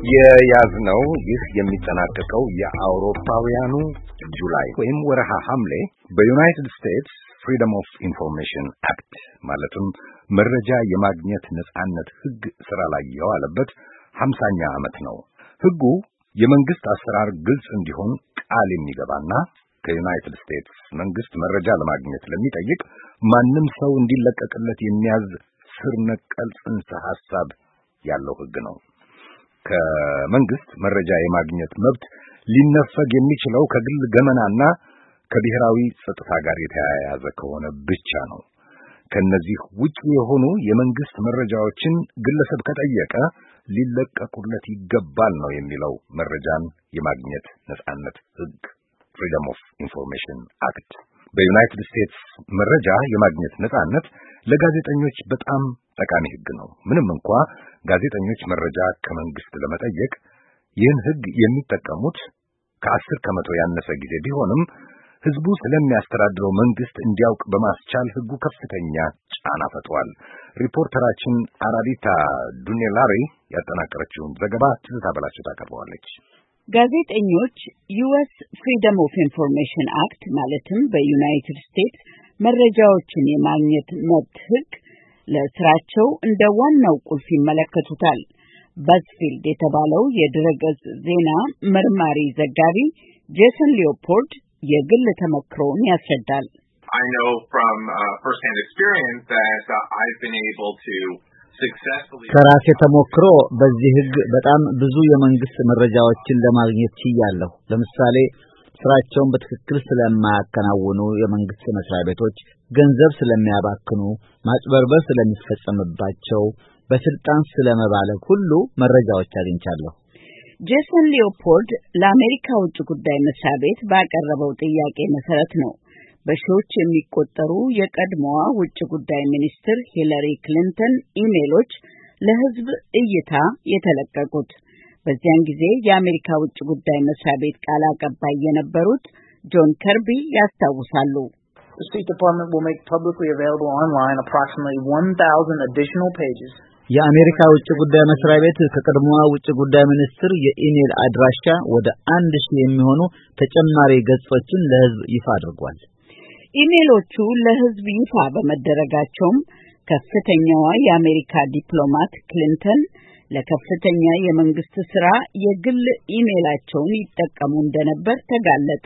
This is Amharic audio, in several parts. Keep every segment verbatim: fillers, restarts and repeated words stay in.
የያዝነው ይህ የሚጠናቀቀው የአውሮፓውያኑ ጁላይ ወይም ወርሃ ሐምሌ በዩናይትድ ስቴትስ ፍሪደም ኦፍ ኢንፎርሜሽን አክት ማለትም መረጃ የማግኘት ነጻነት ሕግ ሥራ ላይ የዋለበት ሃምሳኛ ዓመት ነው። ሕጉ የመንግስት አሰራር ግልጽ እንዲሆን ቃል የሚገባና ከዩናይትድ ስቴትስ መንግስት መረጃ ለማግኘት ለሚጠይቅ ማንም ሰው እንዲለቀቅለት የሚያዝ ስር ነቀል ጽንሰ ሐሳብ ያለው ሕግ ነው። ከመንግስት መረጃ የማግኘት መብት ሊነፈግ የሚችለው ከግል ገመናና ከብሔራዊ ጸጥታ ጋር የተያያዘ ከሆነ ብቻ ነው። ከነዚህ ውጪ የሆኑ የመንግስት መረጃዎችን ግለሰብ ከጠየቀ ሊለቀቁለት ይገባል ነው የሚለው መረጃን የማግኘት ነጻነት ሕግ ፍሪደም ኦፍ ኢንፎርሜሽን አክት። በዩናይትድ ስቴትስ መረጃ የማግኘት ነጻነት ለጋዜጠኞች በጣም ጠቃሚ ሕግ ነው። ምንም እንኳ ጋዜጠኞች መረጃ ከመንግስት ለመጠየቅ ይህን ሕግ የሚጠቀሙት ከአስር ከመቶ ያነሰ ጊዜ ቢሆንም ሕዝቡ ስለሚያስተዳድረው መንግስት እንዲያውቅ በማስቻል ሕጉ ከፍተኛ ጫና ፈጥሯል። ሪፖርተራችን አራዲታ ዱኔላሪ ያጠናቀረችውን ዘገባ ትዝታ በላቸው ታቀርበዋለች። ጋዜጠኞች ዩኤስ ፍሪደም ኦፍ ኢንፎርሜሽን አክት ማለትም በዩናይትድ ስቴትስ መረጃዎችን የማግኘት መብት ሕግ ለስራቸው እንደ ዋናው ቁልፍ ይመለከቱታል። ባዝፊልድ የተባለው የድረገጽ ዜና መርማሪ ዘጋቢ ጄሰን ሊዮፖልድ የግል ተመክሮውን ያስረዳል። I know from uh, first-hand experience that uh, I've been able to successfully ከራሴ ተሞክሮ በዚህ ሕግ በጣም ብዙ የመንግስት መረጃዎችን ለማግኘት ችያለሁ። ለምሳሌ ስራቸውን በትክክል ስለማያከናውኑ የመንግስት መስሪያ ቤቶች ገንዘብ ስለሚያባክኑ፣ ማጭበርበር ስለሚፈጸምባቸው፣ በስልጣን ስለመባለግ ሁሉ መረጃዎች አግኝቻለሁ። ጄሰን ሊዮፖልድ ለአሜሪካ ውጭ ጉዳይ መስሪያ ቤት ባቀረበው ጥያቄ መሰረት ነው በሺዎች የሚቆጠሩ የቀድሞዋ ውጭ ጉዳይ ሚኒስትር ሂለሪ ክሊንተን ኢሜሎች ለሕዝብ እይታ የተለቀቁት። በዚያን ጊዜ የአሜሪካ ውጭ ጉዳይ መስሪያ ቤት ቃል አቀባይ የነበሩት ጆን ከርቢ ያስታውሳሉ። The State Department will make publicly available online approximately one thousand additional pages. የአሜሪካ ውጭ ጉዳይ መስሪያ ቤት ከቀድሞዋ ውጭ ጉዳይ ሚኒስትር የኢሜል አድራሻ ወደ አንድ ሺህ የሚሆኑ ተጨማሪ ገጾችን ለሕዝብ ይፋ አድርጓል። ኢሜሎቹ ለሕዝብ ይፋ በመደረጋቸውም ከፍተኛዋ የአሜሪካ ዲፕሎማት ክሊንተን ለከፍተኛ የመንግስት ስራ የግል ኢሜላቸውን ይጠቀሙ እንደነበር ተጋለጠ።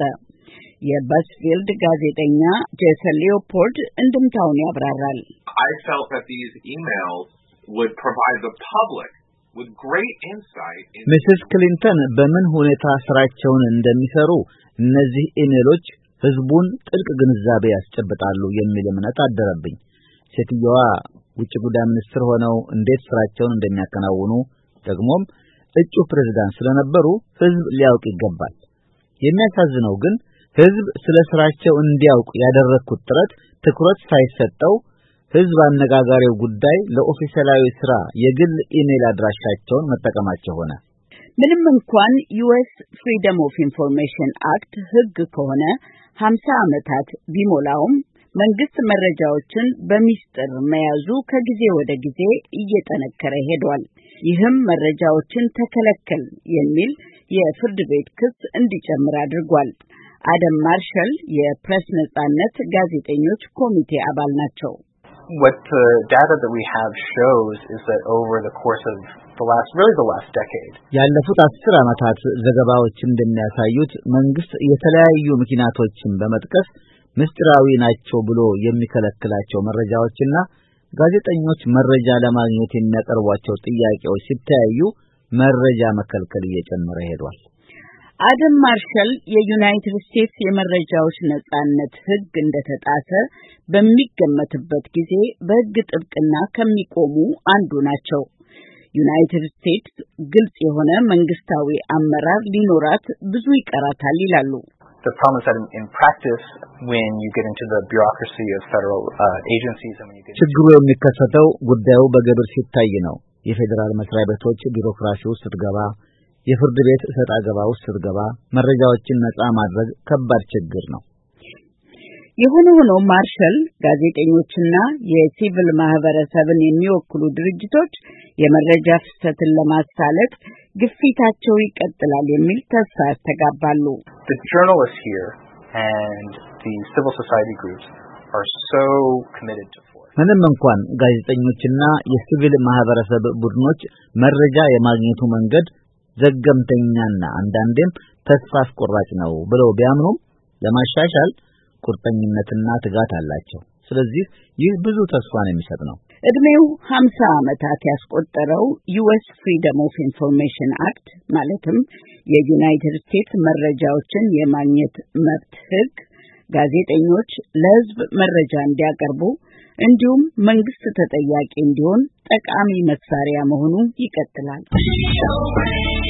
የባዝፊልድ ጋዜጠኛ ጄሰን ሊዮፖልድ እንድምታውን ያብራራል። I felt that these emails would provide the public with great insight into ሚስስ ክሊንተን በምን ሁኔታ ስራቸውን እንደሚሰሩ እነዚህ ኢሜሎች ህዝቡን ጥልቅ ግንዛቤ ያስጨብጣሉ የሚል እምነት አደረብኝ። ሴትየዋ ውጭ ጉዳይ ሚኒስትር ሆነው እንዴት ስራቸውን እንደሚያከናውኑ ደግሞም እጩ ፕሬዝዳንት ስለነበሩ ህዝብ ሊያውቅ ይገባል። የሚያሳዝነው ግን ህዝብ ስለ ስራቸው እንዲያውቅ ያደረኩት ጥረት ትኩረት ሳይሰጠው ህዝብ አነጋጋሪው ጉዳይ ለኦፊሴላዊ ስራ የግል ኢሜል አድራሻቸውን መጠቀማቸው ሆነ። ምንም እንኳን ዩኤስ ፍሪደም ኦፍ ኢንፎርሜሽን አክት ህግ ከሆነ ሃምሳ ዓመታት ቢሞላውም መንግስት መረጃዎችን በሚስጥር መያዙ ከጊዜ ወደ ጊዜ እየጠነከረ ሄዷል። ይህም መረጃዎችን ተከለከል የሚል የፍርድ ቤት ክስ እንዲጨምር አድርጓል። አደም ማርሻል የፕሬስ ነጻነት ጋዜጠኞች ኮሚቴ አባል ናቸው። What the data that we have shows is that over the course of the last, really the last decade, ያለፉት አስር ዓመታት ዘገባዎች እንደሚያሳዩት መንግስት የተለያዩ ምክንያቶችን በመጥቀስ ምስጢራዊ ናቸው ብሎ የሚከለክላቸው መረጃዎችና ጋዜጠኞች መረጃ ለማግኘት የሚያቀርቧቸው ጥያቄዎች ሲታዩ መረጃ መከልከል እየጨመረ ሄዷል። አደም ማርሻል የዩናይትድ ስቴትስ የመረጃዎች ነጻነት ሕግ እንደተጣሰ በሚገመትበት ጊዜ በሕግ ጥብቅና ከሚቆሙ አንዱ ናቸው። ዩናይትድ ስቴትስ ግልጽ የሆነ መንግስታዊ አመራር ሊኖራት ብዙ ይቀራታል ይላሉ። The problem is that in, in practice, when you get into the bureaucracy of federal uh, agencies and when you get ችግሩ የሚከሰተው ጉዳዩ በግብር ሲታይ ነው። የፌደራል መስሪያ ቤቶች ቢሮክራሲ ውስጥ ስትገባ፣ የፍርድ ቤት እሰጥ አገባ ውስጥ ስትገባ መረጃዎችን ነጻ ማድረግ ከባድ ችግር ነው። የሆነ ሆኖ ማርሻል ጋዜጠኞችና የሲቪል ማህበረሰብን የሚወክሉ ድርጅቶች የመረጃ ፍሰትን ለማሳለጥ ግፊታቸው ይቀጥላል የሚል ተስፋ ያስተጋባሉ። The journalists here and the civil society groups are so committed to force. ምንም እንኳን ጋዜጠኞችና የሲቪል ማህበረሰብ ቡድኖች መረጃ የማግኘቱ መንገድ ዘገምተኛና አንዳንዴም ተስፋ አስቆራጭ ነው ብለው ቢያምኑም ለማሻሻል ቁርጠኝነትና ትጋት አላቸው። ስለዚህ ይህ ብዙ ተስፋን የሚሰጥ ነው። እድሜው ሀምሳ ዓመታት ያስቆጠረው ዩኤስ ፍሪደም ኦፍ ኢንፎርሜሽን አክት ማለትም የዩናይትድ ስቴትስ መረጃዎችን የማግኘት መብት ህግ ጋዜጠኞች ለህዝብ መረጃ እንዲያቀርቡ እንዲሁም መንግስት ተጠያቂ እንዲሆን ጠቃሚ መሳሪያ መሆኑ ይቀጥላል።